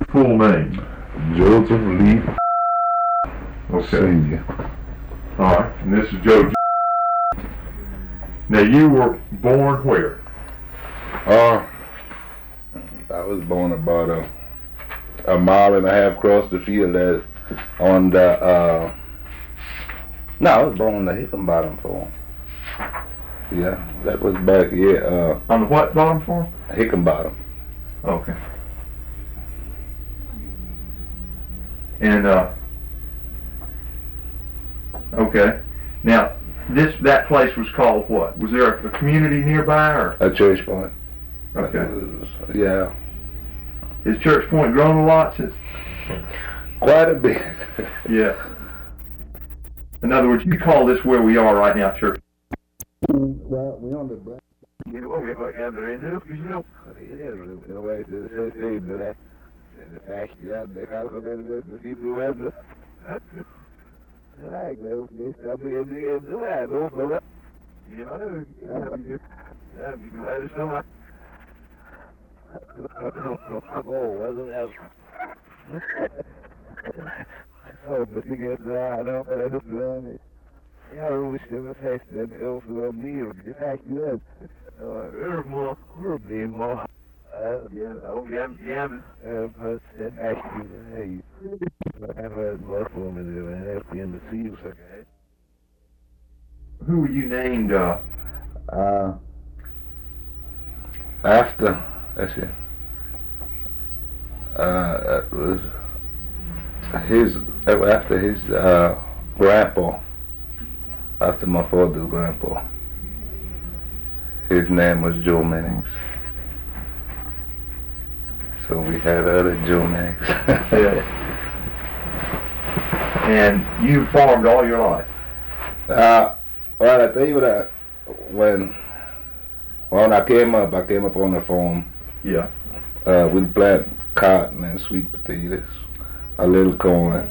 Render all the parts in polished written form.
full name? Joseph Lee Okay. Senior. All right. And this is Joe. Now you were born where? I was born about a mile and a half across the field there on the no, I was born on the Hickenbottom farm. Yeah, that was back here, On the what bottom farm? Hickenbottom. Okay. And okay. Now that place was called what? Was there a community nearby or? A Church Point. Okay. Yeah. Has Church Point grown a lot since? Quite a bit. Yeah. In other words, you call this where we are right now, Church? Well, we on the break. You know, we have the radio, you know. The way to say that. The fact that they have the people who have the. Like those, I mean, do that, don't know that. You know, you glad it's so much. Oh, wasn't that? Oh, but you get that, I don't know. Yeah, I wish there was a that goes to a meal. The fact is, we're being more. Yeah, oh, yeah. But that actually, hey, I've had most women do it, have to in the seals, okay? Who were you named, After, let's see, it was after his grandpa, after my father's grandpa. His name was Joe Mannings. So we had other Joe Mannings. Yeah. And you farmed all your life? Well, I tell you what, when I came up on the farm. Yeah. We planted cotton and sweet potatoes, a little corn,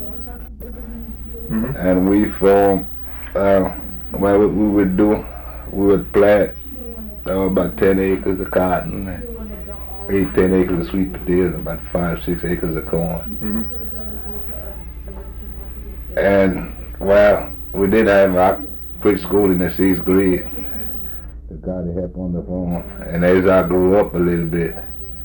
and we farmed. What we would do, we would plant about 10 acres of cotton, and 10 acres of sweet potatoes, about 5-6 acres of corn. And well, we did have, I quit school in the 6th grade. The guy that helped on the farm, and as I grew up a little bit,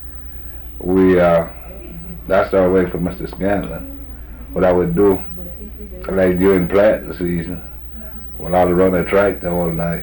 I started working for Mr. Scanlon. What I would do, like during planting season, well, I would run a tractor all night,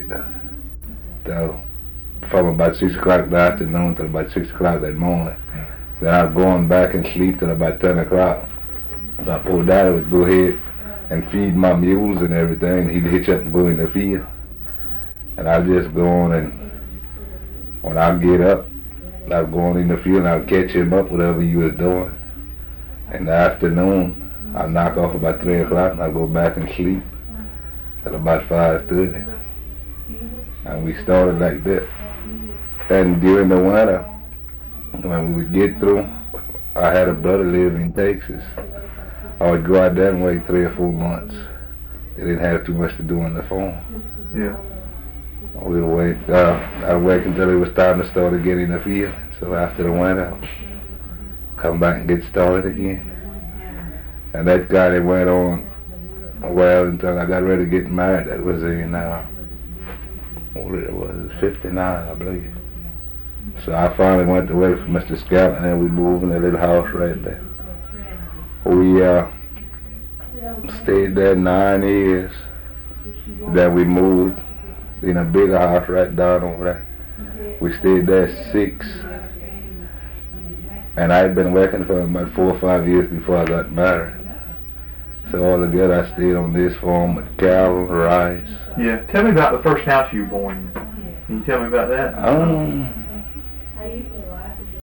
from about 6 o'clock in the afternoon till about 6 o'clock that morning. Then I'd go on back and sleep till about 10 o'clock. My poor daddy would go ahead and feed my mules and everything. He'd hitch up and go in the field. And I'd just go on, and when I get up, I'd go on in the field and I'd catch him up, whatever he was doing. In the afternoon, I'd knock off about 3 o'clock and I'd go back and sleep till about 5:30. And we started like that. And during the winter, when we would get through, I had a brother living in Texas. I would go out there and wait 3 or 4 months. They didn't have too much to do on the farm. Yeah. We'd wait. I'd wait until it was time to start again in the field. So after the winter, come back and get started again. And that guy that went on well until I got ready to get married. That was in what it was, 59, I believe. So I finally went to work for Mr. Scout, and then we moved in a little house right there. We stayed there 9 years. Then we moved in a bigger house right down over there. We stayed there 6. And I'd been working for about 4 or 5 years before I got married. So altogether I stayed on this farm with cattle, rice. Yeah. Tell me about the first house you were born in. Can you tell me about that?